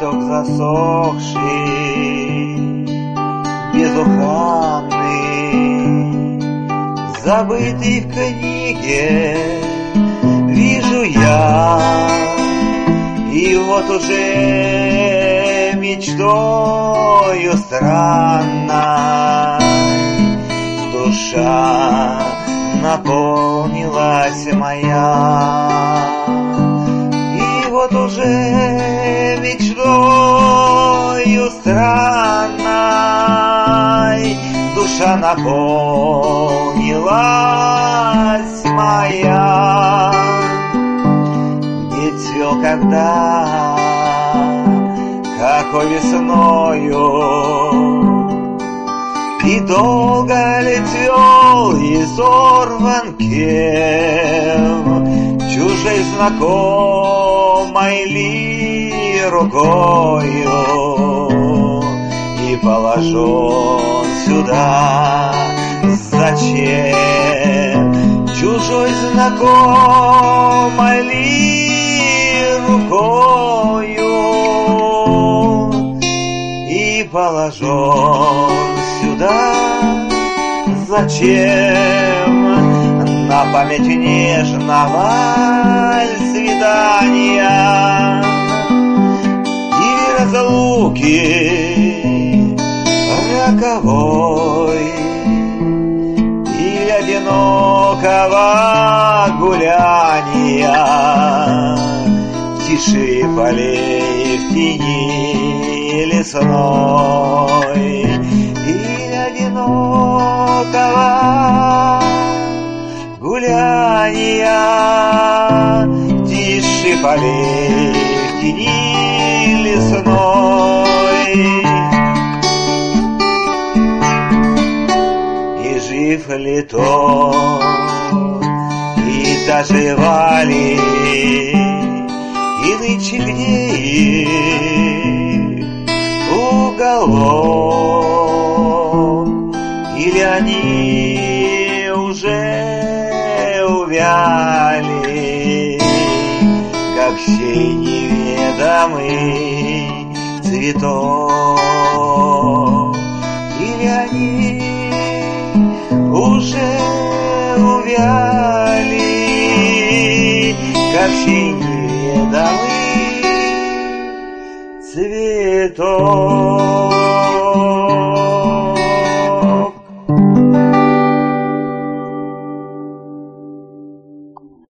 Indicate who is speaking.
Speaker 1: цветок засохший, безуханный, забытый в книге, вижу я, и вот уже мечтою странной душа наполнилась моя. И вот уже мечтою странной душа наполнилась моя. Где цвел когда, какой весною, и долго ли цвел изорван кем, чужой знакомой ли рукою, и положен сюда зачем, чужой знакомой ли рукою, и положен сюда зачем, на память нежного свидания и разлуки роковой, и одинокого гуляния в тиши полей, в тени лесной, и одинокого гуляния в тиши полей, в тени лесной. И жив ли тот, и дожива ли, и нынче где их уголок, или они уже увяли, как сей неведомый цветок, или они уже увяли, как сей неведомый цветок.